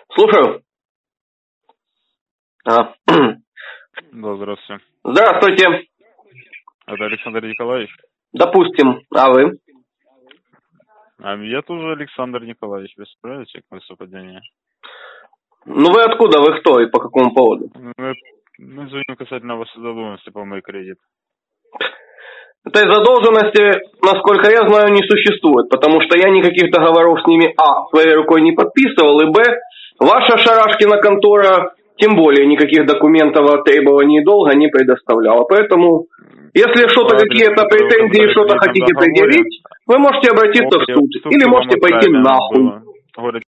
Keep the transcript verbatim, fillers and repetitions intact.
Слушаю. А. Да, здравствуйте. Здравствуйте. Это Александр Николаевич? Допустим. А вы? А я тоже Александр Николаевич. Вы справитесь к моему совпадению? Ну вы откуда? Вы кто и по какому поводу? Мы, мы звоним касательно вашей задолженности по мой кредит. Этой задолженности, насколько я знаю, не существует, потому что я никаких договоров с ними, а, своей рукой не подписывал, и, б, ваша Шарашкина контора тем более никаких документов о требовании долга не предоставляла. Поэтому, если что-то, какие-то претензии, что-то хотите предъявить, вы можете обратиться в суд или можете пойти нахуй.